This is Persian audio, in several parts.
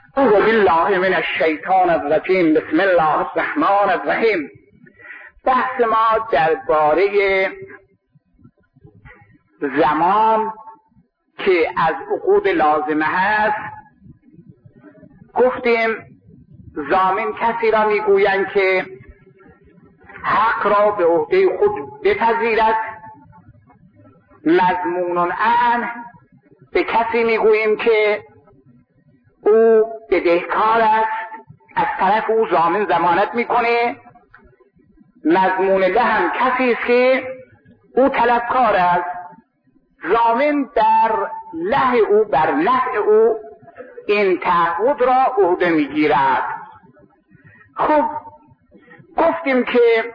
اعوذ بالله من الشیطان الرجیم. بسم الله الرحمن الرحیم. بحث ما درباره زمان که از عقود لازمه هست. گفتیم ضامن کسی را میگویند که حق را به عهده خود بپذیرد. مضمون عنه به کسی میگوییم که او بدهکار است، از طرف او ضامن ضمانت میکنه. مضمون له هم کسی است که او طلبکار است، ضامن در له او، بر نفع او این تعهد را عهده میگیرد. خب گفتیم که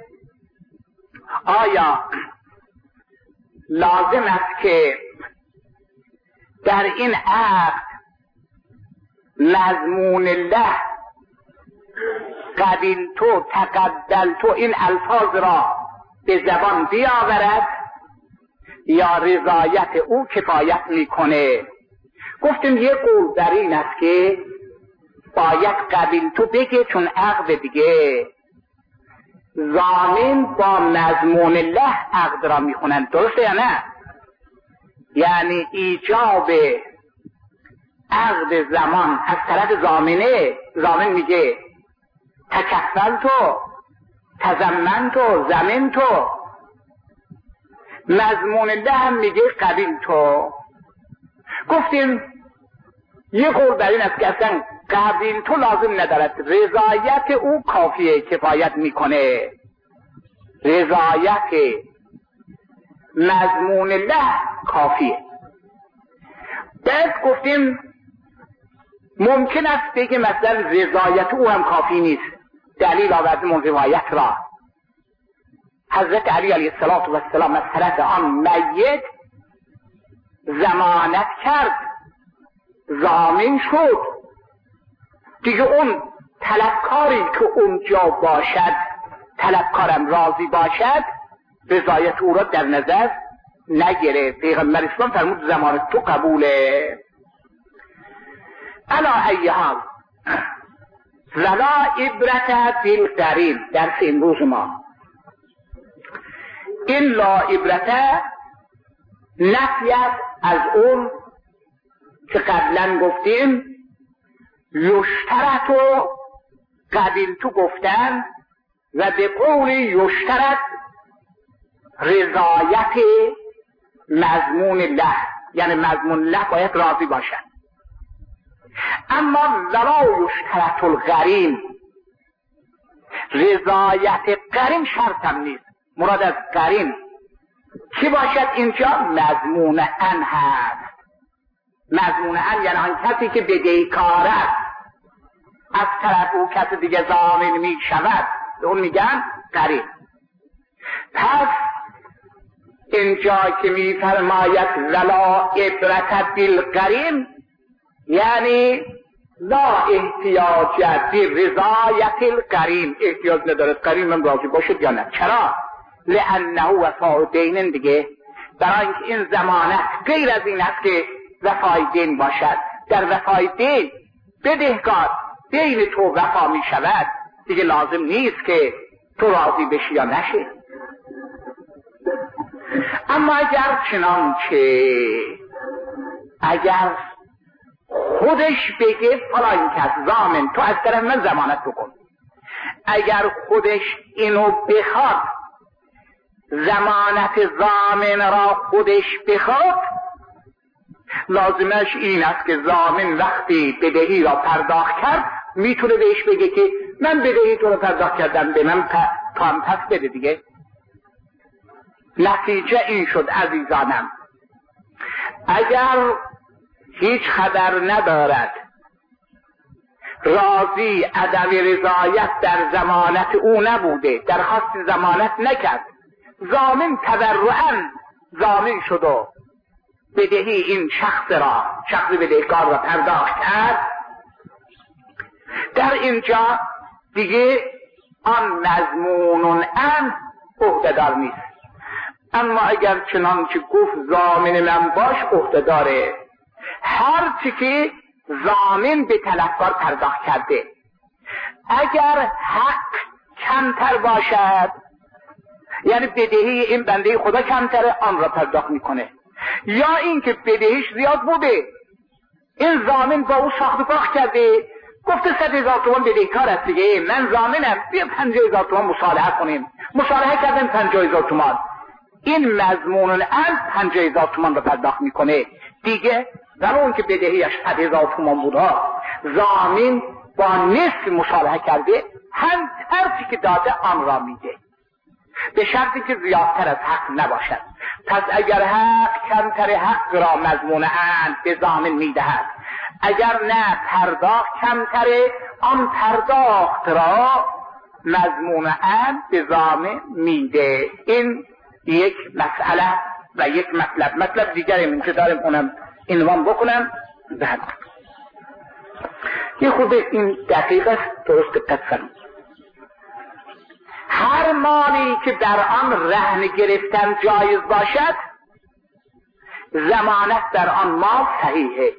آیا لازم است که در این عقد مضمون له، قبیلتو، تقبلتو، این الفاظ را به زبان بیاورد یا رضایت او کفایت میکنه؟ گفتیم یک قول در این است که باید قبیلتو بگه، چون عقد دیگه ضامن با مضمون له عقد را میخونن. درسته یا نه؟ یعنی ایجاب عقد زمان از طرف ضامنه. ضامن میگه تکفلتو، تضمنتو، ضمنتو. مضمون له هم میگه قبیلتو. گفتیم یه قول بر این است که اصلا قبیلتو لازم ندارد، رضایت او کافیه، کفایت میکنه. رضایت مضمون له کافیه. بعد گفتیم ممکن است بگه مثلا رضایت او هم کافی نیست. دلیل آوردیم اون روایت را. حضرت علی علیه السلام از طرف آن میت ضمانت کرد، ضامن شد دیگه. اون طلبکاری که اونجا باشد، طلبکارم راضی باشد، رضایت او را در نظر نگیره. پیغمبر اسلام فرمود ضمانت تو قبوله. علا ای حال ولا عبرت بالقرین. درس امروز ما این لا عبرت نفی از اون که قبلا گفتیم یشترط و قبیلتو گفتن و به قول یشترط رضایت مضمون له، یعنی مضمون له باید راضی باشد. اما ولا یشترط القرین، رضایت قرین شرط هم نیست. مراد از قرین کی باشد اینجا؟ مضمون ان هست. مضمون ان یعنی آن کسی که بدهکار است، از طرف او کسی دیگه ضامن می شود، اون میگن قرین. پس اینجا که می فرماید ولا عبرت بالقرین، یعنی لا احتیاج برضایت القرین، احتیاج ندارد قرین من راضی باشد یا نه. چرا؟ لانه وفاء دین دیگه. برای اینکه این ضمانت غیر از این است که وفای دین باشد. در وفای دین بدهکار دین تو وفا می شود، دیگه لازم نیست که تو راضی بشی یا نشی. اما اگر چنانچه اگر خودش بگه فلان کس ضامن تو از طرف من ضمانت بکن، اگر خودش اینو بخواد، ضمانت ضامن را خودش بخواد، لازمش این است که ضامن وقتی بدهی را پرداخت کرد میتونه بهش بگه که من بدهی تو را پرداخت کردم، به من تو هم پس بده دیگه. نتیجه این شد عزیزانم، اگر هیچ خبر ندارد، راضی عدم رضایت در ضمانت او نبوده، درخواست ضمانت نکرد، ضامن تبرعاً ضامن شد و بدهی این شخص بدهکار را پرداخت کرد، در اینجا دیگه آن مضمون ان عهده‌دار نیست. اما اگر چنانچه گفت ضامن من باش، عهده‌داره. هر چی که ضامن به طلبکار پرداخت کرده. اگر حق کمتر باشد، یعنی بدهی این بنده خدا کمتره، آن را پرداخت میکنه. یا اینکه بدهیش زیاد بوده، این ضامن با او ساخت و باخت کرده، گفته 100,000 تومان بدهکار است دیگه، من ضامنم، بیا 50,000 تومان مصالحه کنیم. مصالحه کردن 50,000 تومان، این مضمون الان 50,000 تومان را پرداخت میکنه دیگه. ولو اون که بدهیش 100,000 تومان بود، ضامن با نصف مصالحه کرده، هم طرفی که داده آن را میده، به شرطی که زیادتر از حق نباشد. پس اگر حق کمتر، حق را مضموناً به ضامن میدهد. اگر نه پرداخت کمتره، آن پرداخت را مضموناً به ضامن میده. این یک مسئله و یک مطلب دیگری من که داریم اونم عنوان بکنم. یه خود این دقیقه درست دقت کنید. هر مالی که در آن رهن گرفتن جایز باشد، ضمانت در آن مال صحیحه.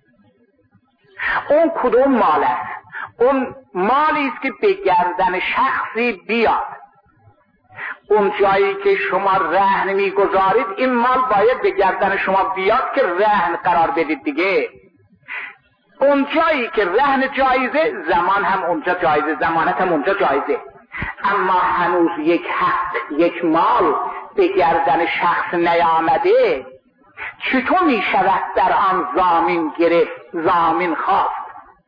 اون کدوم مال است؟ اون مالی است که به گردن شخصی بیاد. اون جایی که شما رهن میگذارید، این مال باید به گردن شما بیاد که رهن قرار بدید دیگه. اون جایی که رهن جایزه، زمان هم اونجا جایزه، ضمانت هم اونجا جایزه. اما هنوز یک حق، یک مال به گردن شخص نیامده، چطور می شود در آن ضامن گرفت، ضامن خواست؟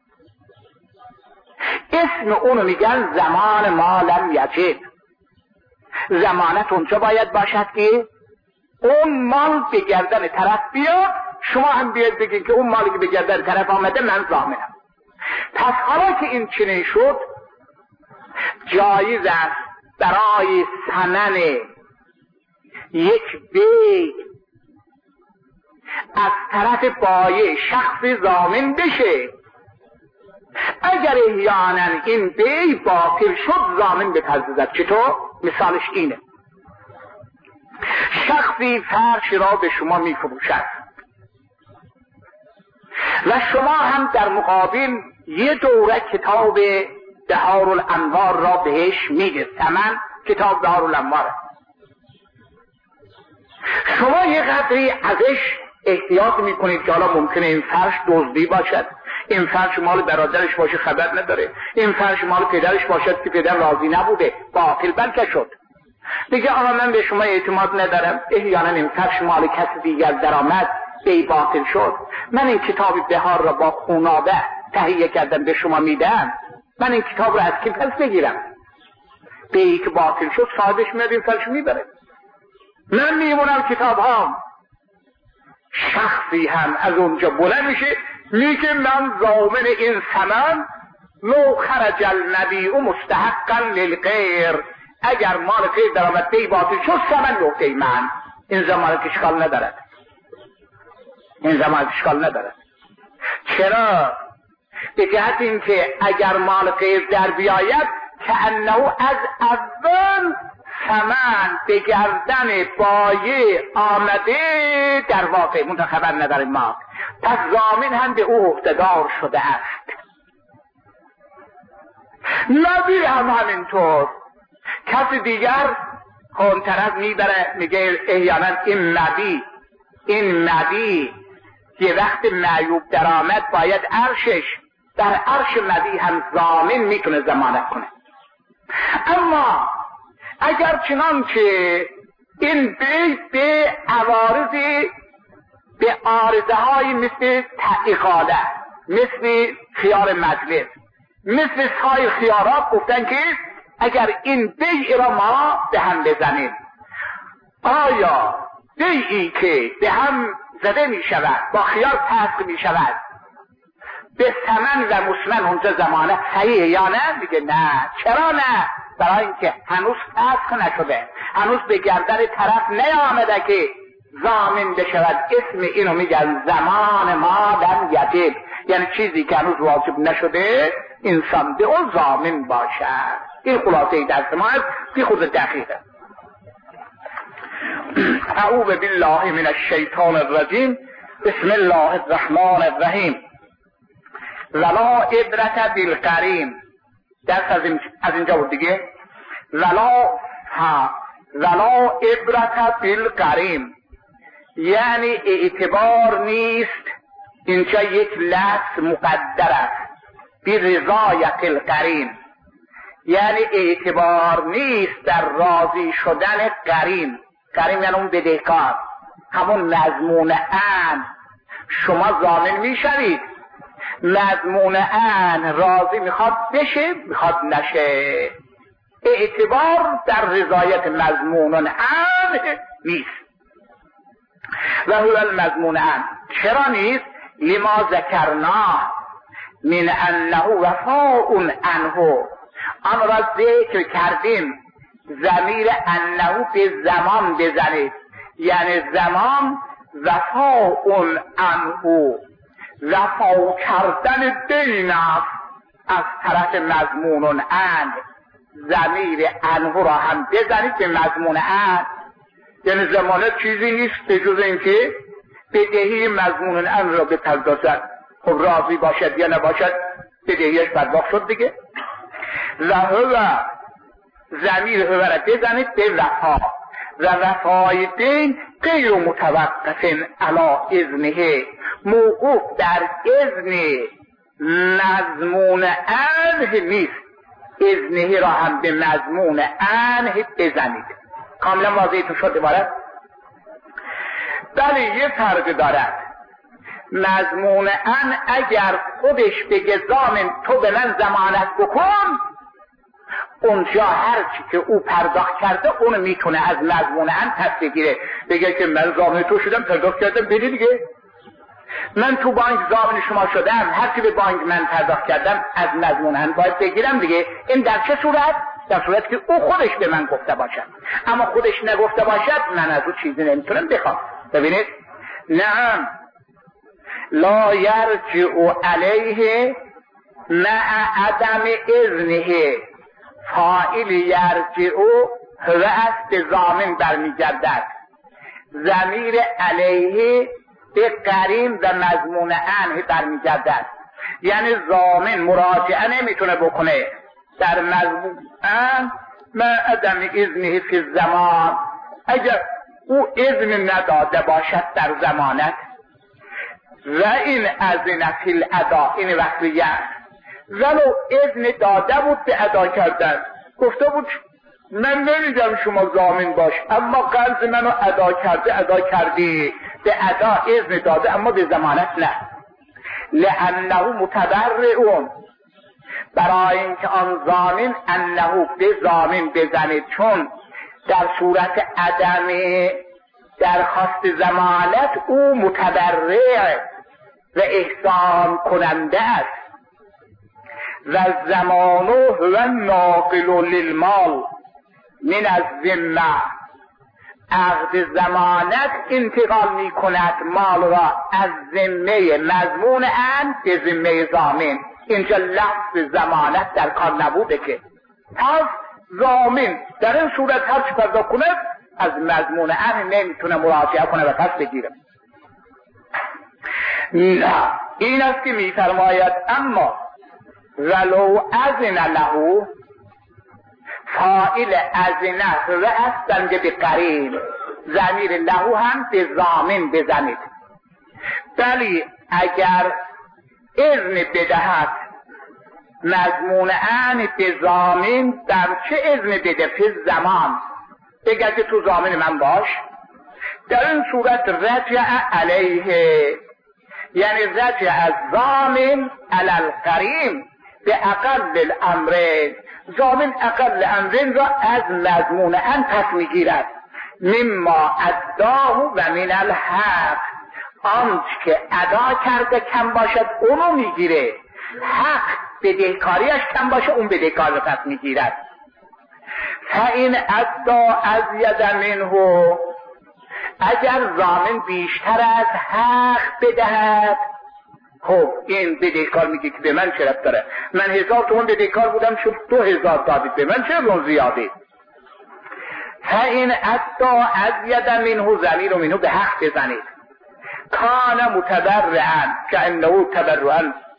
اسم اونو میگن زمان ما لم یجب. ضمانت اونجا باید باشد که اون مال به گردن طرف بیاد، شما هم بیاد بگید که اون مالی که به گردن طرف آمده من ضامنم. پس حالا که این چنین شد، جایز است برای ثمن یک بیع از طرف بایع شخص ضامن بشه. اگر احیانا این بیع باطل شد، ضامن بپردازد. چطور؟ مثالش اینه: شخصی فرش را به شما میفروشد و شما هم در مقابل یه دوره کتاب بهارالانوار را بهش میده. ثمن کتاب بهارالانوار. شما یه قدری ازش احتیاط میکنید که حالا ممکنه این فرش دزدی باشد، این فرش مال برادرش باشه خبر نداره، این فرش مال پدرش باشد که پدر راضی نبوده، باطل بلکه شد. میگه آقا من به شما اعتماد ندارم، احیانا این فرش مال کسی دیگر درآمد، بی باطل شد، من این کتاب بهار را با خونابه تهیه کردم به شما میدم، من این کتاب را از کی پس بگیرم؟ بیعی که باطل شد صاحبش میاد این فرش میبره، من میمونم کتاب ها. شخصی هم از اونجا بلند میشه میگه من ضامن این ثمن، لو خرج النبیع مستحقا للغیر، اگر مال غیر درآمد بی باطل شد ثمن نقطه من. این ضمانت اشکال ندارد، این ضمانت اشکال ندارد. چرا؟ به جهت اینکه اگر مال غیر در بیاید که انه از اول ثمن به گردن بایع آمده، در واقع منتخبر نداریم ما، پس ضامن هم به او عهده‌دار شده است. نبی هم همینطور. کسی دیگر اون طرف میبره میگه احیانا این نبی که وقت معیوب در آمد باید عرشش، در عرش نبی هم ضامن میتونه ضمانت کنه. اما اگر چنانچه این بیع به عوارضی، به عارضه های مثل اقاله، مثل خیار مجلس، مثل سایر خیارات گفتن که اگر این بیع را ما به هم بزنیم، آیا بیعی که به هم زده می شود با خیار فسخ می شود به ثمن و مسمن اونجا ضمانت صحیحه یا نه؟ میگه نه. چرا نه؟ برای اینکه هنوز فسخ نشده، هنوز به گردن طرف نیامده که ضامن بشود. اسم اینو میگن زمان ما لم یجب، یعنی چیزی که هنوز واجب نشده انسان به اون ضامن باشد. این خلاصه درس ما است که خود دقیقه. اعوذ بالله من الشیطان الرجیم. بسم الله الرحمن الرحیم. ولا عبرت بالقرین، درس از اینجا بود دیگه. ولا عبرت بالقرین یعنی اعتبار نیست، اینجا یک لفظ مقدر است، برضایت القرین، یعنی اعتبار نیست در راضی شدن قرین. قرین یعنی اون بدهکار، همون مضمون ان. شما ضامن میشوید، مضمون ان راضی میخواد بشه میخواد نشه، اعتبار در رضایت مضمون ان نیست. و هو المضمون ان، چرا نیست؟ لما ذکرنا من انه وفاء عنه، آن را ذکر کردیم. ضمیر انه به زمان بزنید، یعنی زمان وفاء عنه، وفا کردن دین است از طرف مضمون ان. ضمیر انه را هم بزنید به مضمون ان، یعنی ضمانت چیزی نیست به جز اینکه بدهی مضمون ان را بپردازد. خب راضی باشد یا نباشد بدهیش پرداخت شد دیگه. و هو، ضمیر هو را بزنید به وفا، و وفای دین غیر متوقف علی اذنه، موقوف در اذن مضمون انه نیست. اذنه را هم به مضمون انه بزنید. کاملا واضحتون شد عبارت؟ بله یه فرق دارد. مضمون ان اگر خودش بگه ضامن تو به من ضمانت بکن، اونجا هرچی که او پرداخت کرده اونو میتونه از مضمون ان پس بگیره، بگه که من ضامن تو شدم پرداخت کردم بده دیگه. من تو بانک ضامن شما شدم، هرچی به بانک من پرداخت کردم از مضمون ان باید بگیرم دیگه. این در چه صورت؟ در صورت که او خودش به من گفته باشد. اما خودش نگفته باشد من از او چیزی نمیتونم بخوام. ببینید، نعم لا یرجع علیه مع عدم اذنه، فاعل یرجع هو است به ضامن برمیگردد. ضمیر علیه به قرین و مضمون انه برمیگردد، یعنی ضامن مراجعه نمیتونه بکنه در مضمون ان مع عدم اذنه فی الزمان. اگر او اذن نداده باشد در ضمانت، و این اذن فی الادا، این وقتیه، ولو اذن داده بود به ادا کردن، گفته بود من نمیدم شما ضامن باش، اما قرض منو ادا کرده ادا کردی، به ادا اذن داده اما به ضمانت نه. لانه متبرئون، برای اینکه آن ضامن انه به ضامن بزنید، چون در صورت عدم درخواست ضمانت او متبرع و احسان کننده است. و زمان هو ناقل للمال من الذمه، عقد ضمانت انتقال می کند مال را از ذمه مضمون ان به ذمه ضامن. اینجا لفظ ضمانت در کار نبوده که، پس ضامن در این صورت هر چی پیدا کنه از مضمون ان نمیتونه مراجعه کنه و پس بگیره. نه، این است که میفرماید اما ولو اذن له، فاعل اذن و اصلا به قرین، ضمیر له هم به ضامن بزنید. ولی اگر اذن بدهد مضمون ان به ضامن، در چه اذن بده؟ فی زمان، بگه که تو ضامن من باش. در این صورت رجع علیه، یعنی رجع از ضامن علی القرین به اقل الامرین، ضامن اقل امرین را از مضمون ان پس میگیرد. مما اداه و من الحق، آنچه که ادا کرده کم باشد اونو میگیره، حق بدهکاریش کم باشه اون بدهکار رو پس میگیرد. فاین ادا ازید منه، اگر ضامن بیشتر از حق بدهد، خب این بدهکار میگه که به من چه ربط داره؟ من 1000 تومان بدهکار بودم شد 2000 دادید به من، چه اون زیاده؟ فاین ادا ازید منه، ضمیر رو منه به حق بزنید. کان متبرعا که انه تبرعا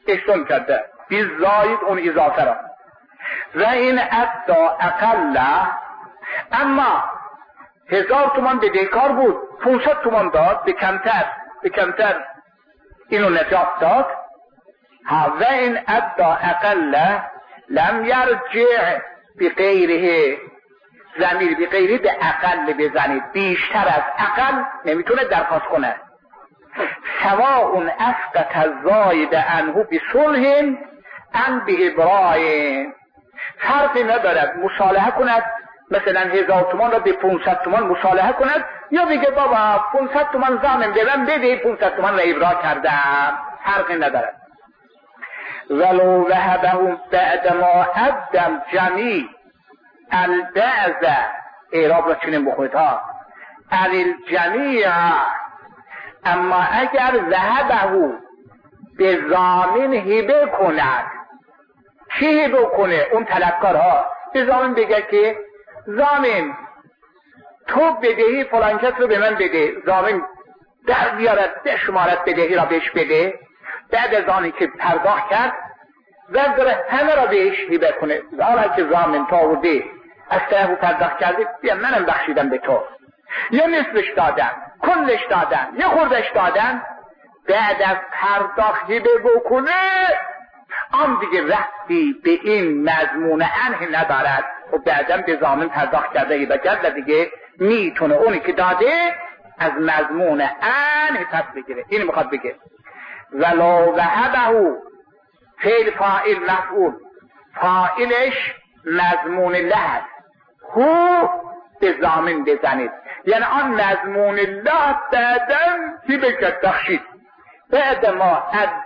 احسان کرده بی زاید اون اضافه را. و این ادا اقل، اما 1000 تومان بدهکار بود 500 تومان داد به کمتر اینو نجات داد. و این ادا اقل لم یرجع بغیره، ضمیر بغیره به اقل بزنید، بیشتر از اقل نمیتونه درخواست کنه. سواء اسقط الزاید عنه بصلح ام بابراء، فرقی ندارد مصالحه کند، مثلا 1000 تومان را به 500 تومان مصالحه کند، یا بگه بابا 500 تومان زامن به من بده، 500 تومان را ابراء کردم، فرقی ندارد. ولو وهبه بعدما ادم جمیع البعض، اعراب را چنین بخورید ها، الجمیع، اما اگر وهبه به ضامن هبه کند، چی هبه کنه؟ اون طلبکارها به ضامن بگه که ضامن تو بدهی فلان کس رو به من بده، ضامن در بیارد به شمارت بدهی را بهش بده، بعد از آنی که پرداخت کرد و داره همه را بهش هبه کنه، حالا که ضامن تا آورده از طرف پرداخت کرده بیا منم بخشیدم به تو، یا نصفش دادن، کلش دادن، یا خوردش دادن، بعد از پرداخت هبه بکنه آن دیگه رفتی به این مضمون عنه ندارد و بعدم به ضامن پرداخت کرده هبه کرد و دیگه میتونه اونی که داده از مضمون عنه پس بگیره. این میخواد بگه ولو وهبه، فعل فاعل مفعول، فاعلش مضمون له، هو به ضامن بزنید، یعنی آن مضمون له بعدم هبه کرد بخشید، بعد ما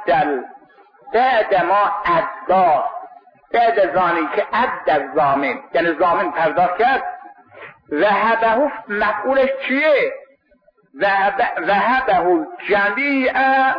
ادا، بعد از آنی که اد ضامن، یعنی ضامن پرداخت کرد، وهبه مفعولش چیه؟ وهبه جمیع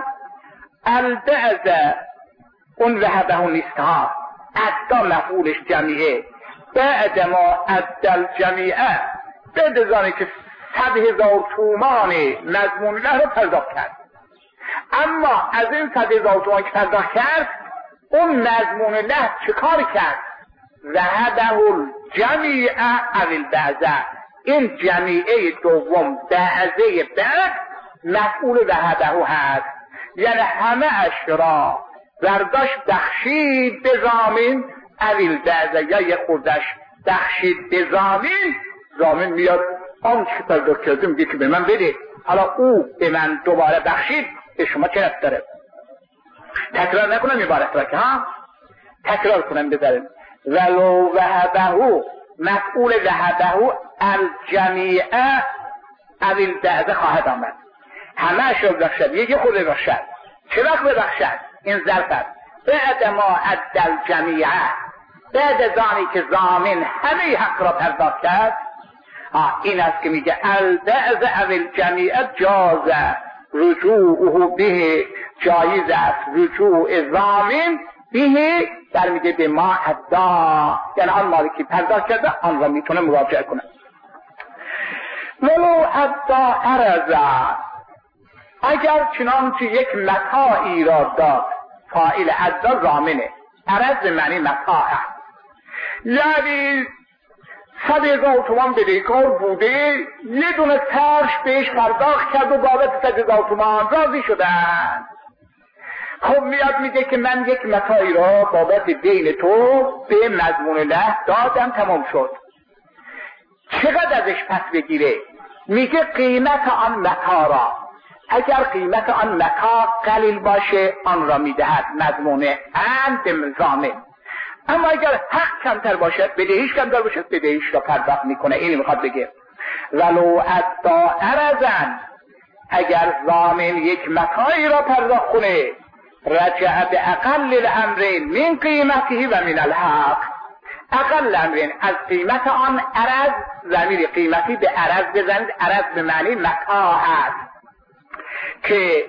البعض، اون وهبه نیست ها، ادا مفعولش جمیعه، بعد ما ادل جمیعه، بعد از آنی که 100,000 تومان مضمون له رو پرداخت کرد. اما از این 100,000 تومان که پرداخت کرد اون مضمون له چه کار کرد؟ وهبه الجمیع البعض، این جمیعه دوم بعضه بعد مفعول وهبه هست، یعنی همه اش را برداشت بخشید به ضامن البعض، یا یک خوردش بخشید به ضامن، ضامن میاد آن چه پرداخت کرده میگه که به من بده، حالا او به من دوباره بخشید، به شما چه رفت داره؟ تکرار نکنم عبارت را که ها، تکرار کنم بذاریم. ولو وهبه مفعول وهبه الجمیع البعض خواهد آمد، همه اش را بخشد، یکی خود بخشد. چه وقت بخشد؟ این ظرف است. بعد ما ادل جمیع، بعد از آنی که ضامن همه حق را پرداخت کرد، این است که میگه البعض الجمیع جاز رجوعه به، جایز است رجوع ضامن به، در میگه به ما ادا، یعنی آن مالی که پرداخت کرده آن را میتونه مراجعه کنه. ولو ادا عرض، اگر چنانچه یک متاعی را داد، فاعل ادا ضامنه، عرض معنی متاعه، یعنی 100,000 تومان بدهکار بوده، یه دونه فرش بهش پرداخت کرد و بابت 100,000 تومان راضی شدن. خب میاد میگه که من یک متاعی را بابت دین تو به مضمون له دادم، تمام شد. چقدر ازش پس بگیره؟ میگه قیمت آن متاع را، اگر قیمت آن متاع قلیل باشه آن را میدهد مضمون عن به ضامن، اما اگر حق کمتر باشد، بدهیش کمتر باشد، بدهیش را پرداخت میکنه. اینی میخواد بگه ولو ادا عرضن، اگر ضامن یک متاعی را پرداخت کنه، رجع به اقل الامرین من قیمته و من الحق، اقل الامرین از قیمت آن عرض، ضمیر قیمتی به عرض بزنید، عرض به معنی متاع است که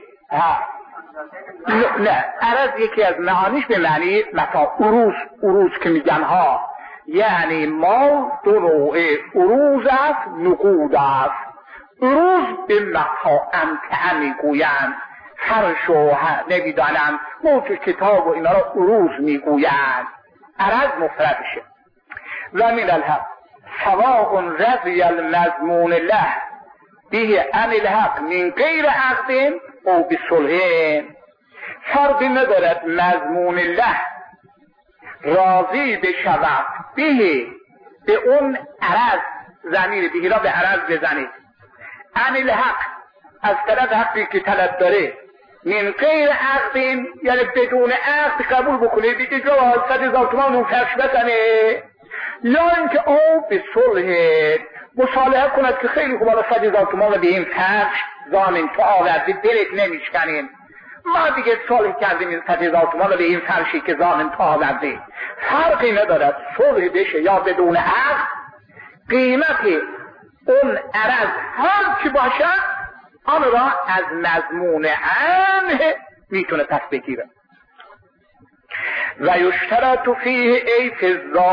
نه، عرض یکی از معانیش به معنی متاع، عروض که میگن ها، یعنی ما دو نوع عروض است، نقود است. عروض به متاع امتع میگویند، فرش و نمیدانم موج کتاب و اینا را عروض میگویند. عرض مفردشه. و من الحق سواء رضی المضمون له به عن الحق من غیر عقد او بصلح. فرقی ندارد مضمون له راضی بشود به اون عرض، ضمیر بهی را به عرض بزنید، عن الحق از طرف حقی که طلب داره، من غیر عقد یعنی بدون عقد قبول بکنه، دیگه جواز 100,000 تومان اون فرش بزنه، یا اینکه او به صلح مصالحه کند که خیلی خوب حالا 100,000 تومان به این فرش ضامن تو آورده برک نمیشکنیم، ما دیگه صلح کردیم این 100,000 تومان به این فرشی که ضامن تو آورده. فرقی ندارد صلح بشه یا بدون عقد، قیمت اون عرض هر چی باشد آن را از مضمون عنه میتونه پس بگیره. و یشترط فیه ای فی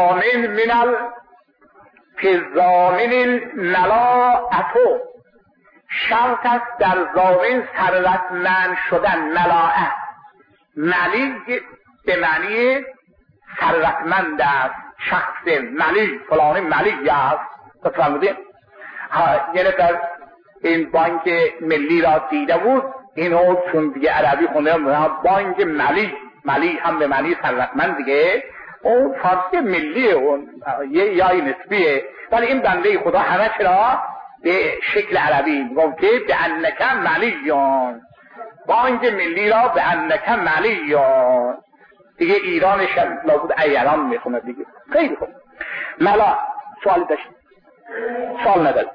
الضامن الملاءة، شرط است در ضامن ثروتمند شدن. ملاءه ملی به معنی ثروتمند است، شخص ملی، فلان ملی است. بفرمودین یعنی در این بانک ملی را دیده بود، اینو چون دیگه عربی خونده بانک ملی هم به معنی ثروتمند دیگه، اون فارسی ملیه، اون یه یای نسبیه، ولی این بنده خدا همه چرا به شکل عربی گفت که به انک ملیون، بانک ملی را به انک ملیون، دیگه ایرانش لابد ایران میخونه دیگه. خیلی خوب. ملا سوالی داشت؟ سوال ندارد.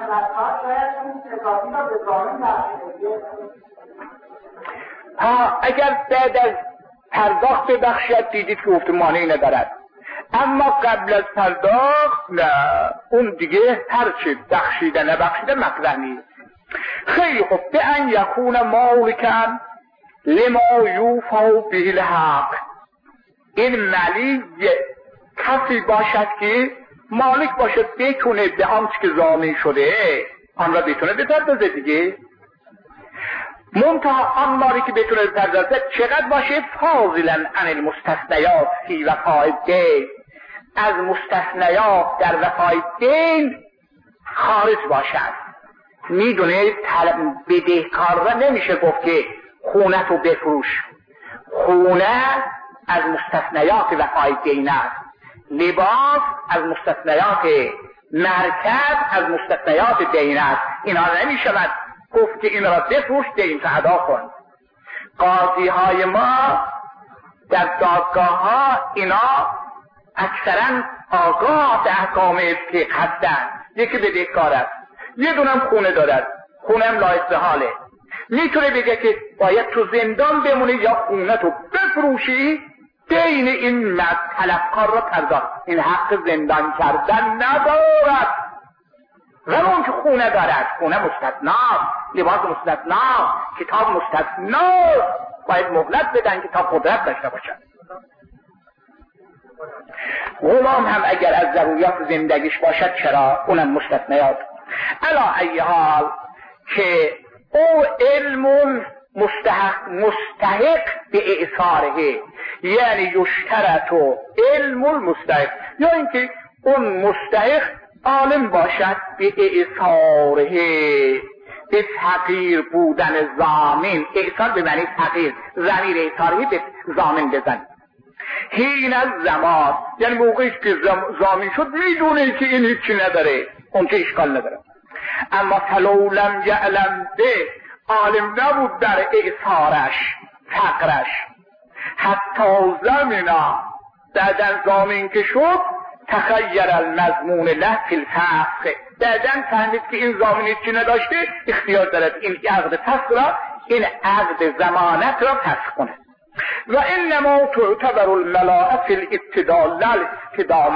اگر بعد از پرداخت ببخشید دیدید که گفت مانعی ندارد، اما قبل از پرداخت نه، اون دیگه هرچی بخشیده نبخشیده مطرح نیست. خیلی خوب. به ان یکون مالکن لما یوفا به الحق، این ملی کسی باشد که مالک باشد بتونه به آنچه که ضامن شده آن را بتونه بپردازه دیگه. منتها آن مالی که بتونه بپردازه چقدر باشه؟ فاضلا عن المستثنیات فی وفاء الدین، از مستثنیات در وفای دین خارج باشد. میدونه بدهکار را نمیشه گفت که خونه تو بفروش، خونه از مستثنیات وفای دین است، لباس از مستثنیات، مرکب از مستثنیات دین است. اینا نمیشود گفت که این را بفروش دین تو ادا کن. قاضی های ما در دادگاه ها اینا اکثرا آگاه به احکام فقه هستند. یکی بدهکار است، یه دونم خونه دارد، خونم لایق به حاله، میتونه بگه که باید تو زندان بمونی یا خونه تو بفروشی دین این طلبکار را پرداخت. این حق زندان کردن ندارد. ولی اون که خونه دارد، خونه مستثنا، لباس مستثنا، کتاب مستثنا، باید مهلت بدن که تا قدرت داشته باشد. غلام هم اگر از ضروریات زندگیش باشد چرا؟ اونم مستثنیات. علا ای حال که او علم مستحق به اعصاره، یعنی یشترط و علم مستحق، یا اینکه اون مستحق عالم باشد به اعصاره، به تغییر بودن ضامن. اعصار به معنی تغییر، ضمیر اعصاری به ضامن بزن. حین از زمان یعنی موقعی که ضامن شد میدونه که این هیچی نداره، اون که اشکال نداره. اما فلو لم یعلم به، عالم نبود در اعصارش، فقرش، حتی زمنا بعدن ضامن که شد، تخیر المضمون له فی الفسخ، بعدن فهمید که این ضامن چی نداشته، اختیار دارد این عقد فسخ را، این عقد ضمانت را فسخ کنه. و انما تعتبر الملاءة فی الابتداء لا الابتداء،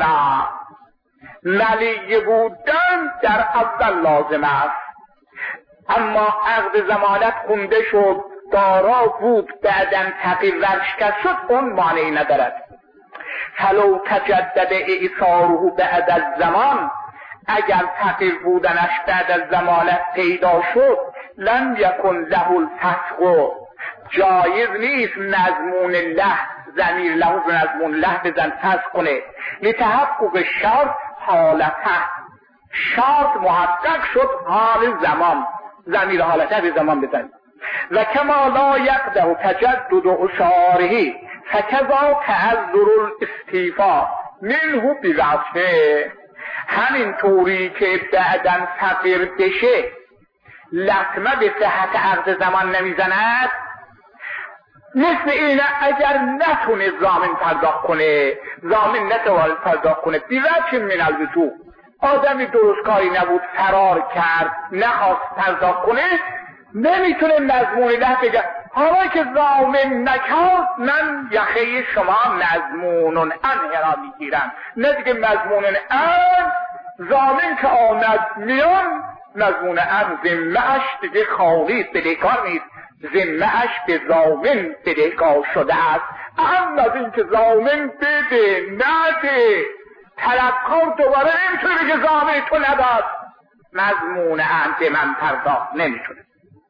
ملی بودن در اول لازم است، اما عقد ضمانت خونده شد، دارا بود، بعدن تغییر ورشکست شد، اون مانعی ندارد. فلو تجدد اعصاره بعد از زمان، اگر تغییر بودنش بعد از ضمانت پیدا شد، لم یکن له الفسخ، جایز نیست مضمون له ضمیر لفظ مضمون له بزن فسخ کنه لتحقق شرط حالته شرط محقق شد حال زمان ضمیر حالته به زمان بزن و کما لا یقدر تجدد اشاره فکذا تعذر الاستیفا منه بوصفه همین طوری که بعداً فقیر بشه لطمه به صحت عقد زمان نمیزند مثل اینه اگر نتونه ضامن پرداخت کنه ضامن نتونه پرداخت کنه بوجه من الوجوه آدمی درست کاری نبود فرار کرد نخواست پرداخت کنه نمیتونه مضمون له بگه حالا که ضامن نکرد من یخه شما مضمون انه را میگیرم نه دیگه مضمون ان ضامن که آمد میان مضمون ان ذمه‌اش دیگه خالی بدهکار نیست ذمه‌اش به ضامن بدهکار شده است اما از این که ضامن بده نده طلبکار دوباره نمیتونه بگه ضامن تو نداد مضمون ان به من پرداخت نمیتونه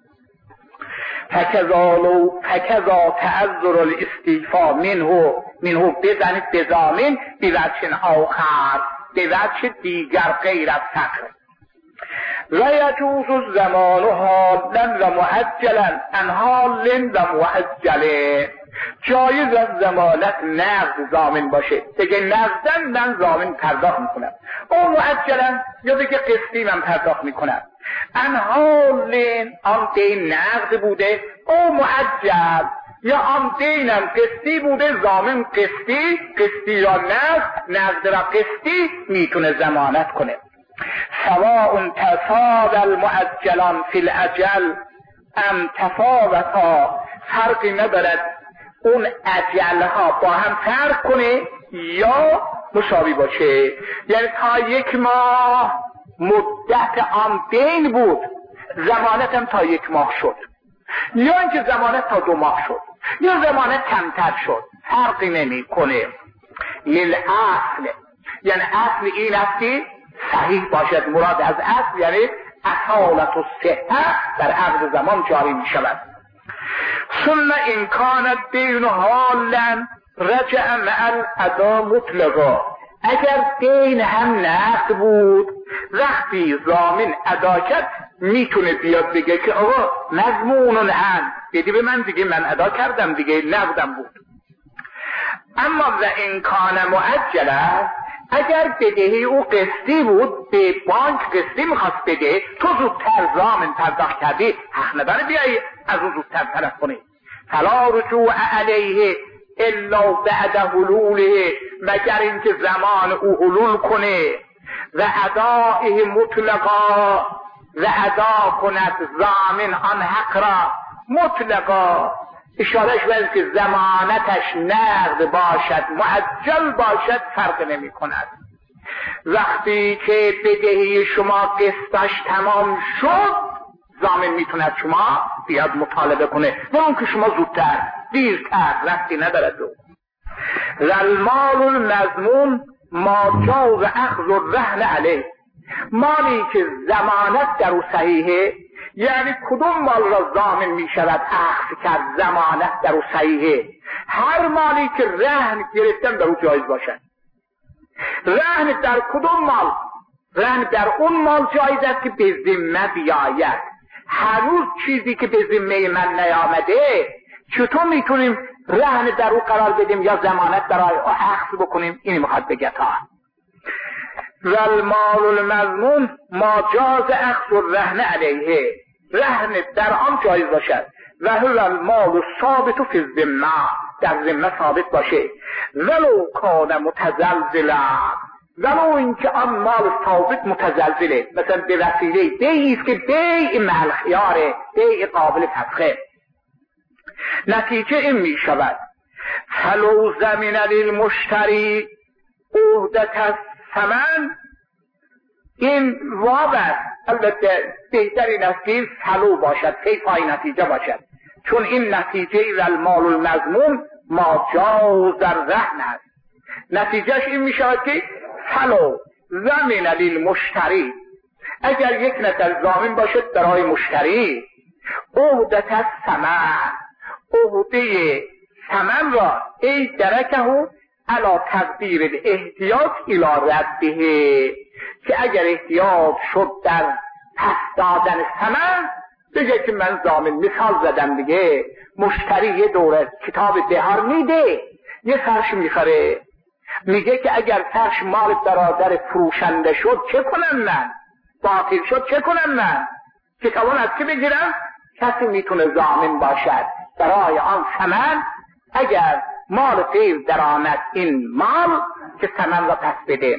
فکذا تعذر الاستیفا منه بزنید به ضامن بوجه آخر به وجه دیگر غیر از فقر و یجوز الزمان حالا و معجلا عن حال و معجل جایز از ضمانت نقد ضامن باشه بگه نقدن من ضامن پرداخت میکنم او معجلا یا بگه قسطی من پرداخت میکنم عن حال آن دین نقد بوده او معجل یا آن دینم قسطی بوده ضامن قسطی را نقد را قسطی میتونه ضمانت کنه سواء تصاد المعجلان فی الاجل ام تفاوتا فرقی ندارد اون اجلها با هم فرق کنه یا مساوی باشه یعنی تا 1 ماه مدت آن دین بود ضمانت هم تا 1 ماه شد یا اینکه ضمانت تا 2 ماه شد یا ضمانت کمتر شد فرقی نمی کنه للاصل یعنی اصل این است که صحیح باشد مراد از اصل یعنی اصالت و صحت در عقد زمان جاری می شود ثم ان کان الدین حالا رجع مع الادا مطلقا اگر دین هم نقد بود وقتی ضامن ادا کرد میتونه بیاد بگه که آقا مضمون ان بدی به من دیگه من ادا کردم دیگه نقدم بود اما و ان کان معجلا اگر بدهی او قسطی بود به بانک قسطی میخواست بده تو زودتر ضامن پرداخت کردی حق نداره بیایی از او زودتر طلب کنی فلا رجوع علیه الا بعد حلوله مگر اینکه زمان او حلول کنه و ادائه مطلقا و ادا کند ضامن آن حق را مطلقا اشارهش به که ضمانتش نقد باشد معجل باشد فرق نمی کند وقتی که بدهی شما قسطش تمام شد ضامن میتوند شما بیاد مطالبه کنه و اون که شما زودتر دیرتر رفتی ندارد و المال المضمون ما جاز اخذ الرهن علیه مالی که ضمانت در او صحیحه یعنی کدوم مال را ضامن می شود اخذ کرد ضمانت در او صحیحه هر مالی که رهن گرفتن در او جایز باشد رهن در کدوم مال رهن در اون مال جایز است که به ذمه بیاید هنوز چیزی که به ذمه من نیامده چطور میتونیم رهن در او قرار بدیم یا ضمانت برای او اخذ بکنیم این میخواد بگه تا و المال المضمون ما جاز اخذ الرهن علیه رهن در آن جایز باشد و هو المال ثابت فی الذمه در ذمه ثابت باشه ولو کان متزلزلا ولو اینکه آن مال ثابت متزلزله مثلا به وسیله بیعی است که بیع مع الخیار بیع قابل فسخه نتیجه این می شود فلو ضمن للمشتری عهدة الثمن این واو است البته بهترین است که فلو باشد فای نتیجه باشد چون این نتیجه و المال المضمون ما جاز در رهن است نتیجهش این می شود که فلو ضمن للمشتری اگر یک نفر ضامن باشد برای مشتری عهدة الثمن عهده ثمن را ای درکه علی تقدیر الاحتیاط الی رده، که اگر احتیاط شد در پس دادن ثمن بگه که من ضامن. مثال زدم دیگه، مشتری یه دوره کتاب بهار میده، یه فرش میخره، میگه که اگر فرش مال برادر فروشنده شد چه کنم من؟ باطل شد چه کنم من؟ کتابان از که بگیرم؟ کسی میتونه ضامن باشد برای آن ثمن اگر مال غیر درآمد این مال که ثمن را پس بده.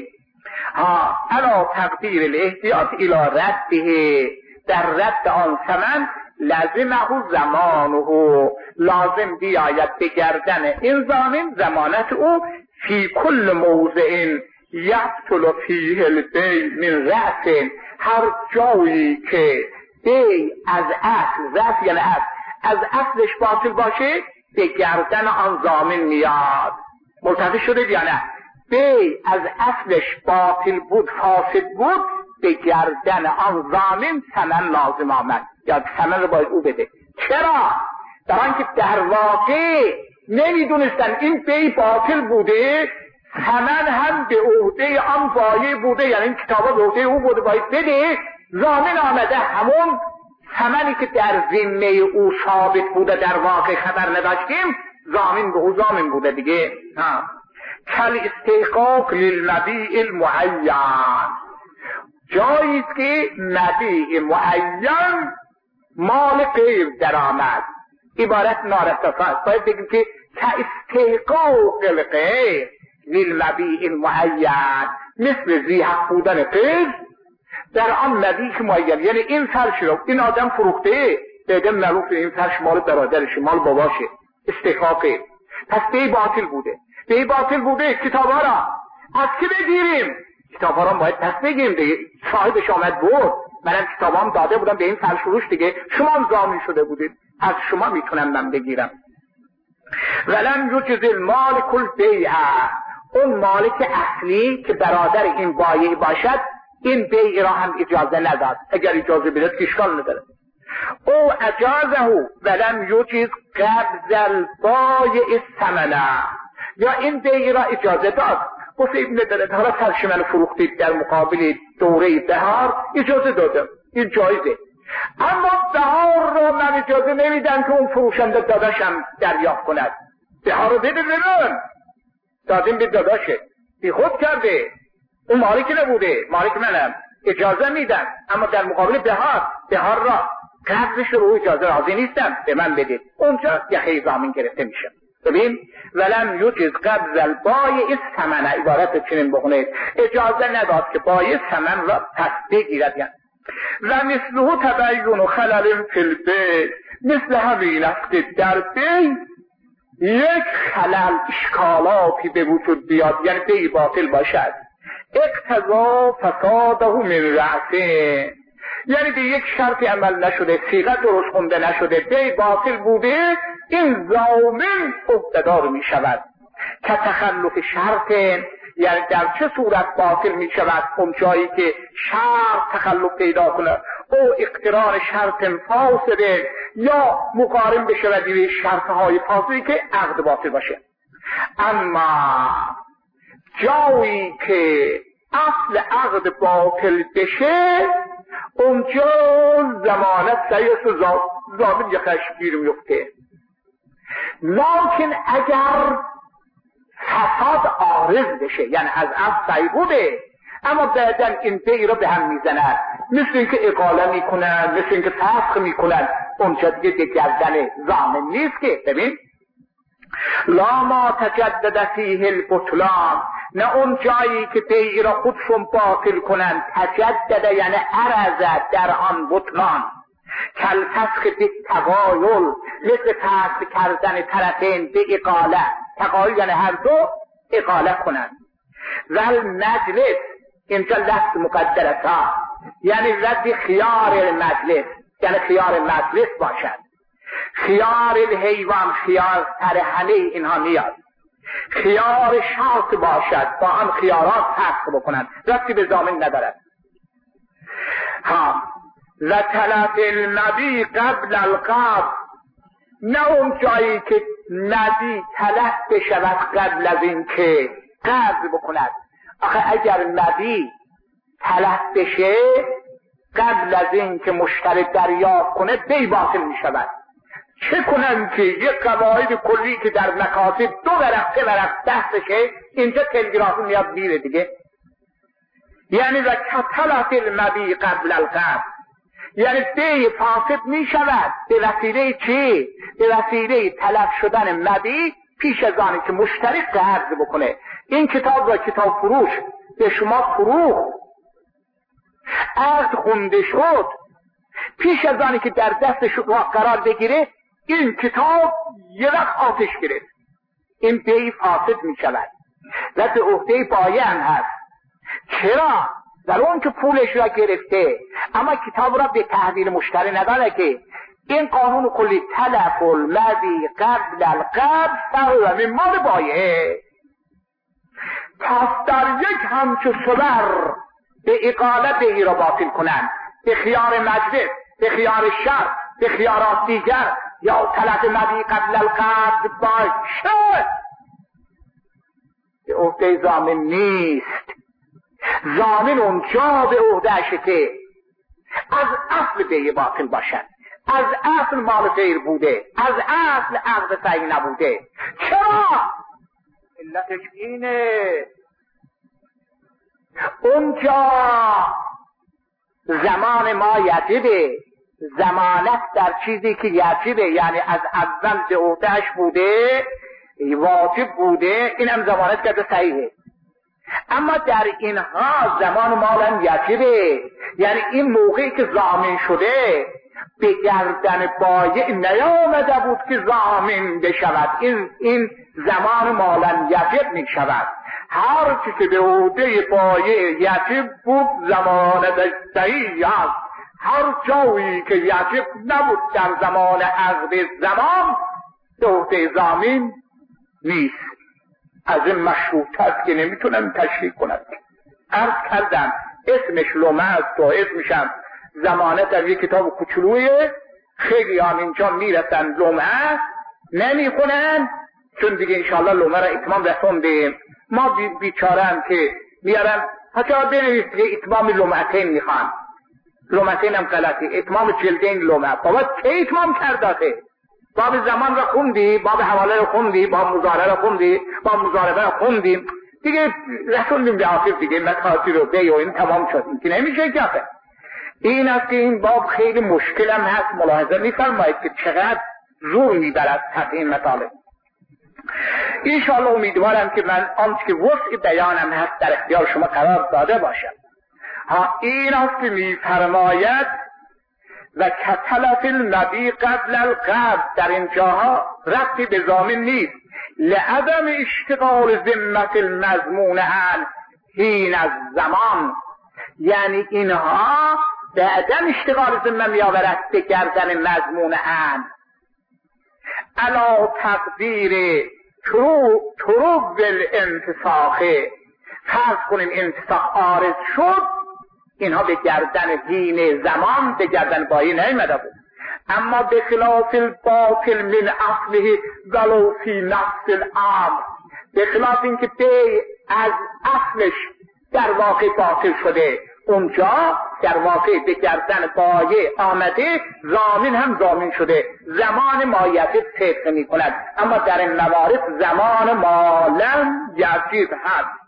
علا تقدیر الاحتیاط الی رده، در رد آن ثمن لازمه زمانه، لازم بیاید به گردن این ضامن ضمانت او فی کل موضع یبطل فیه البیع من رأس، هر جایی که بی از اصل، رأس یعنی از اصلش باطل باشه به گردن آن ضامن میاد. ملتفت شده یا نه؟ بی از اصلش باطل بود، فاسد بود، به گردن آن ضامن ثمن لازم آمد یا ثمن رو باید او بده. چرا؟ در آنکه در واقع نمیدونستن این بی باطل بوده، ثمن هم به عهده آن بایع بوده، یعنی این کتابا به عهده او بوده، باید بده. ضامن آمده همون ثمنی که در ذمه او ثابت بوده در واقع خبر نداشتیم، ضامن به او ضامن بوده دیگه. کل استحقاق للمبیع المعین، جاییست که مبیع معین مال غیر درآمد، عبارت نارساست. باید بگیم که استحقاق الغیر للمبیع المعین، مثل ذی حق بودن غیر در آن مبیع معین. یعنی این فرش رو این آدم فروخته، بگم معلوم این فرش مال برادرشه، مال باباشه، استحقاقه، پس بی باطل بوده. بی باطل بوده، کتابا را از که بگیریم؟ کتابا را باید پس بگیریم دیگه، صاحبش آمد بود، منم کتابام داده بودم به این فرش فروش دیگه، شما هم ضامن شده بودید، از شما میتونم من بگیرم. ولم یجز المالک البیع، اون مالک اصلی که برادر این بایع باشد این بیع را هم اجازه نداد. اگر اجازه بدهد که اشکال نداره. او اجازه ولم یجز قبض البایع الثمن، یا این بیع را اجازه داد، گفت ابن دلت حالا فرش من فروختید در مقابل دوره بهار، اجازه دادم، این جایزه. اما بهار را من اجازه نمیدم که اون فروشنده داداشم دریافت کند. بهار رو بده من، دادیم به داداشه، بی خود کرده، اون مالک نبوده، مالک منم، اجازه میدم، اما در مقابل بهار را قبضش رو اجازه راضی نیستم، به من بدید. اونجا یخی ضامن گرفته میشه. ببین ولم یجز قبض البایع الثمن، عبارت چنین بخونید، اجازه نداد که بایع ثمن را پس بگیرد. یعنی و مثله تبین خلل فی البیع، مثل همین است که در بیع یک خلل، اشکالاتی به وجود بیاد، یعنی بیع باطل باشد، اقتضا فساده من رأسه، یعنی به یک شرطی عمل نشده، صیغه درست خونده نشده، بیع باطل بوده، این ضامن عهده‌دار می شود. که تخلف شرط، یعنی در چه صورت باطل می شود؟ اون جایی که شرط تخلف پیدا کنه، او اقتران شرط فاسده، یا مقارن بشه و دیوی شرطهای فاسدی که عقد باطل باشه. اما جایی که اصل عقد باطل بشه، اونجا ضمانت سیاس ضامن یخش گیر میفته. لیکن اگر فساد عارض بشه، یعنی از اصل صحیح بوده اما بعداً این بیع رو به هم میزنن، مثل اینکه اقاله میکنن، مثل اینکه فسخ میکنن، اونجا دیگه گردن ضامن نیست که. ببین لا ما تجدد فیه البطلان، نه اون جایی که بیع را خودشون باطل کنن، تجدد یعنی عرض در آن بطلان، کل فسخ به تقایل، مثل فسخ کردن طرفین به اقاله، تقایل یعنی هر دو اقاله کنن. ول مجلس، اینجا لفظ مقدرت ها، یعنی رد خیار المجلس، یعنی خیار مجلس باشد. خیار الحیوان، خیار سرحنه اینها نیاد. خیار شرط باشد، با آن خیارات فسخ بکنند، ربطی به ضامن ندارد. و طلب المبیع قبل القبض، نه اون جایی که مدی تلف بشود قبل از این که قبض بکند. آخه اگر مدی تلف بشه قبل از این که مشتری دریافت کنه بی باطل می شود. چه کنن که یک قواعد کلی که در مکاسب 2 ورق 3 ورق بحثشه اینجا تلگرافی میاد میره دیگه. یعنی و کتلف المبی قبل القبض، یعنی بی فاسد می شود به وسیله چی؟ به وسیله تلف شدن مبی پیش از آنی که مشتری قبض بکنه. این کتاب را کتاب فروش به شما فروخت، عقد خونده شد، پیش از آنی که در دست شما قرار بگیره این کتاب یه وقت آتش گرفت، این بی فاسد می شود و به عهده بایع هم هست. چرا؟ در اون که پولش را گرفته اما کتاب را به تحویل مشتری نداده که این قانون کلی تلف المبی قبل القبض فهو من مال بایع. پس در یک همچو صبر به اقاله بهی را باطل کنند به خیار مجلس، به خیار شر، به خیارات دیگر، یا تلف مبی قبل القبض باشه به عهده ضامن نیست. ضامن اونجا به عهده‌اشه که از اصل بیع باطل باشد، از اصل مال غیر بوده، از اصل عقد صحیح نبوده. چرا؟ علتش اینه اونجا زمان ما یجبه، ضمانت در چیزی که یجبه یعنی از اول به عهده‌اش بوده، واجب بوده، اینم ضمانت کرده صحیحه. اما در اینها زمان مالن یجبه، یعنی این موقعی که ضامن شده به گردن بایع نیامده بود که ضامن بشود، این زمان مالن یجب می شود. هر چی که به عهده بایع یجب بود ضمانت صحیح است. هر جایی که یجب نبود در زمان عقد زمان به عهده ضامن نیست. از این مشروط است که نمیتونم تشریح کنم. عرض کردم اسمش لمعه است و اسمشم ضمانت در یک کتاب کوچولویه. خیلی هم اینجا میرسن لمعه نمیخونن چون دیگه انشاءالله لمعه را اتمام رسوندیم. ما بیچاره هم که میارن حتی بنویس که اتمام لمعتین میخوان، لمعتین هم غلطی، اتمام جلدین لمعه. بابا چه اتمام کرداته؟ باب زمان را خوندی، باب حواله را خوندی، باب مزارعه را خوندی، باب مزارعه را خوندیم دیگه، رسوندیم به آخر دیگه مکاسی رو بی و این تمام شد. این که نمیشه که این است که این باب خیلی مشکل هم هست. ملاحظه میفرمایید که چقدر زور میبرد تحت این مطالب. انشاءالله امیدوارم که من آنچه که وسع بیانم هست در اختیار شما قرار داده باشم. این است که میفرماید و کتلف المبی قبل القبض، در اینجاها ربطی به ضامن نیست، لعدم اشتغال ذمت المضمون عن حین از زمان، یعنی اینها به عدم اشتغال ذمه میآورد به گردن مضمون عن علا تقدیر طرق الانفساخ. فرض کنیم انفساخ عارض شد، اینها به گردن حین زمان به گردن بایع نیامده بود. اما به خلاف الباطل من اصله ولو فی نفس الامر، به خلاف اینکه بیع از اصلش در واقع باطل شده، اونجا در واقع به گردن بایع آمده، ضامن هم ضامن شده، زمان مایت صدق می کند. اما در این موارد زمان مالم یجب هست.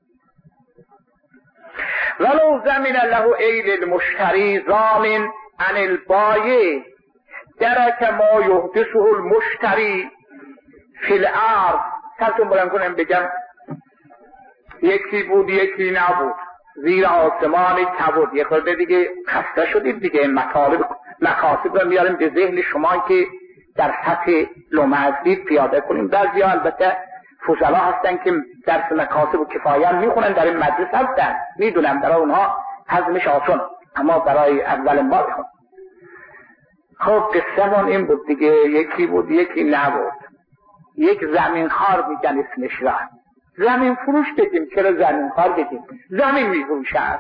ولو زمن له ایل المشتری ضامن عن البایع درک ما یحدثه المشتری فی الارض. سرتون بلند کنم بگم یکی بود یکی نبود، زیر آسمان کبود. یک خورده دیگه خسته شدید دیگه. این مکاسب رو میاریم به ذهن شما که در سطح لومزدید پیاده کنیم. بعضی ها البته فضلا هستن که درس مکاسب و کفایه میخونن، در این مدرسه هستن، میدونم برای اونها هضمش آسان، اما برای اول بار بخون. خب قصه‌مون این بود دیگه، یکی بود یکی نبود. یک زمین خار میگن اسمش را، زمین فروش بگیم، چرا زمین خار بگیم؟ زمین میفروشد.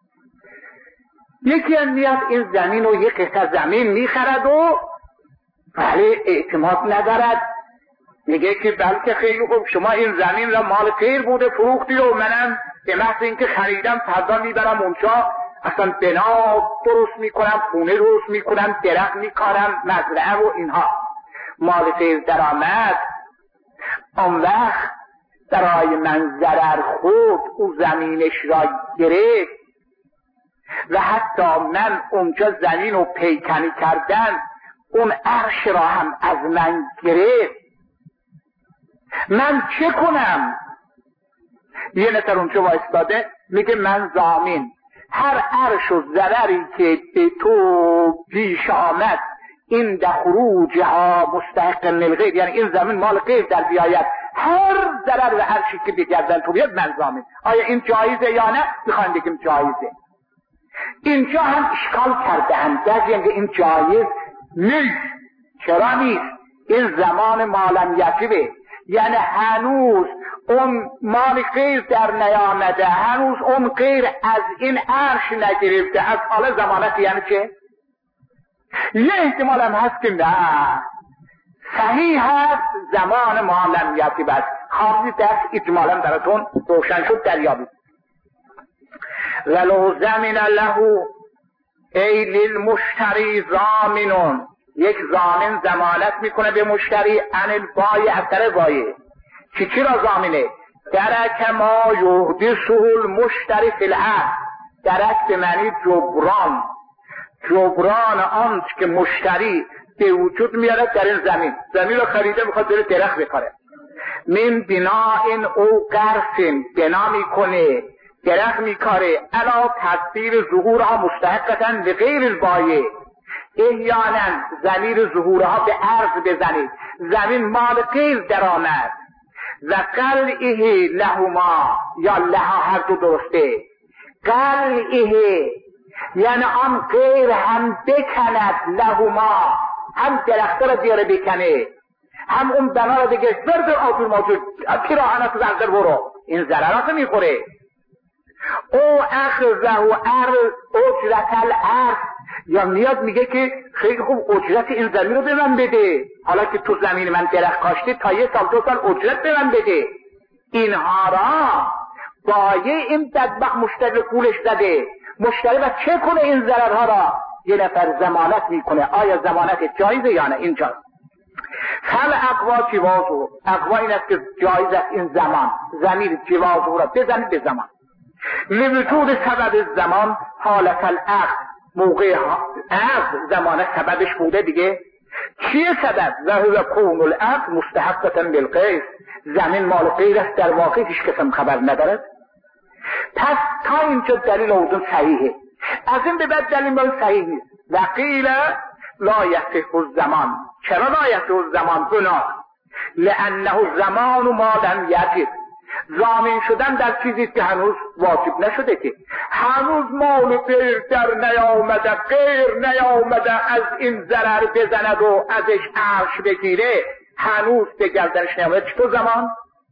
یکی هم میاد این زمین رو یک قطعه زمین میخرد و ولی اعتماد ندارد، میگه که بلکه خیلی خوب شما این زمین را مال غیر بوده فروختی و منم به محض اینکه خریدم فردا میبرم اونجا اصلا بنا درست میکنم، خونه درست میکنم، درخت میکارم، مزرعه و اینها مال غیر درآمد. اون وقت برای من ضرر خورد، او زمینش را گرفت و حتی من اونجا زمین رو پیکنی کردن اون عرش را هم از من گرفت. من چه کنم؟ یه نفر اونجا وایستاده میگه من ضامن هر عرش و ضرری که به تو پیش آمد این خروجها مستحق للغیر، یعنی این زمین مال غیر در بیاید، هر ضرر و عرشی که به گردن تو بیاد من ضامن. آیا این جایزه یا نه؟ میخوایم بگیم جایزه. اینجا هم اشکال کرده هم بعضی میگه این جایز نیست. چرا نیست؟ این زمان مالمیتیه، یعنی هنوز اون مال غیر در نیامده، هنوز اون غیر از این عرش نگرفته، از حال زمانت. یعنی چه؟ یه احتمال هم هست که نه صحیح هست زمان مالمیتی بست. خارجی دست اجمالا براتون روشن شد دریابید. ولو زمین له ای للمشتری ضامن، یک ضامن ضمانت میکنه به مشتری عن البایع، اثر بایع. چی را ضامنه؟ درک ما یحدثه المشتری فی العقد. درک به معنی جبران آنچه که مشتری به وجود میاره در این زمین رو خریده میخواد بره درخت بکاره، من بناء او قرص، بنا میکنه درخت میکاره، علا تصدیر ظهورها مستحقتا لغیر البایع. احیانا ضمیر ظهورها به عرض بزنید، زمین مال غیر درآمد و قلعه لهما یا لها، هر دو درسته. قلعه یعنی آن غیر هم بکند، لهما هم درخت را بیاره بکنه، هم اون بنا را بگه بردر آجور ماجور پیراهنت بردر برو، این ضررات میخوره. او اخذه اجرت الارض، یا میاد میگه که خیلی خوب اجرت این زمین رو به من بده، حالا که تو زمین من درخت کاشتی تا 1 سال 2 سال اجرت به من بده. اینها را بایع این بدبخت مشتری قولش زده. مشتری و چه کنه این ضررها را؟ یه نفر ضمانت میکنه. آیا ضمانت جایزه یا نه؟ این جایز. فل اقوا جوازو، اقوا این است که جایز است این زمین جوازو را بزنید به زمان. لوجود سبب زمان حالت العقد، موقع عقد زمانه سببش بوده دیگه. چیه سبب؟ ظاهر کون العقد مستحقتا بالغیر، زمین مال غیر است، در واقع هیچ کس خبر ندارد. پس تا اینجا دلیل اوزون صحیحه. از این به بعد دلیل صحیح نیست. وقیل لا یصح الزمان. چرا لا یصح الزمان؟ گناه. لانه زمان ما لم یجب. ضامن شدن در چیزی که هنوز واجب نشده، که هنوز مال غیر در نیامده، غیر نیامده از این ضرر بزند و ازش عرش بگیره، هنوز به گردنش نیامده. چطور زمان؟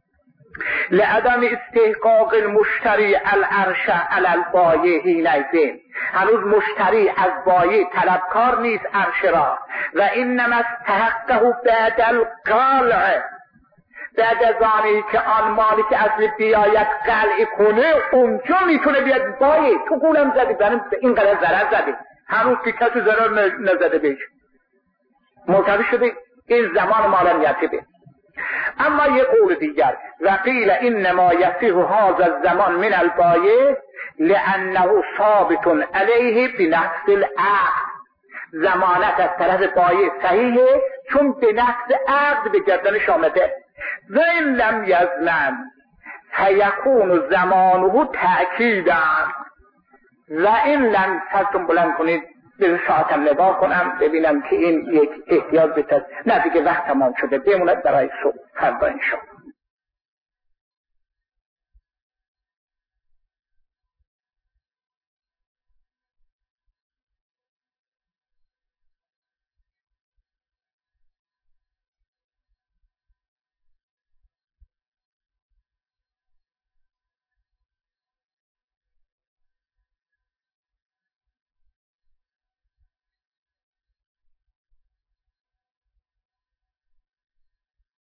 لعدم استحقاق المشتری العرش علی البایع حینئذ، هنوز مشتری از بایع طلبکار نیست عرش را. و انما استحقه بعد القلع، بعد از آنی که آن مالی که اصلی بیاید قلع کنه، اونجا میتونه بیاد بایع تو قولم زدی، بریم این قدر ضرر زدی، هنوز که کسی ضرر نزده بهش. متوجه شده؟ این زمان مالمیتی به. اما یه قول دیگر، وقیل انما یصح هذا الزمان من البایع لانه ثابت علیه بنفس العقد. ضمانت از طرف بایع صحیحه چون به نفس عقد به گردنش آمده. و این لم یضمن فیکون زمانه تأکیدا. و این لم، سرتون بلند کنید به ساعتم نگاه کنم ببینم که این یک احتیاج به نه دیگه وقت تمام شده، بموند برای صبح فردا انشاءالله.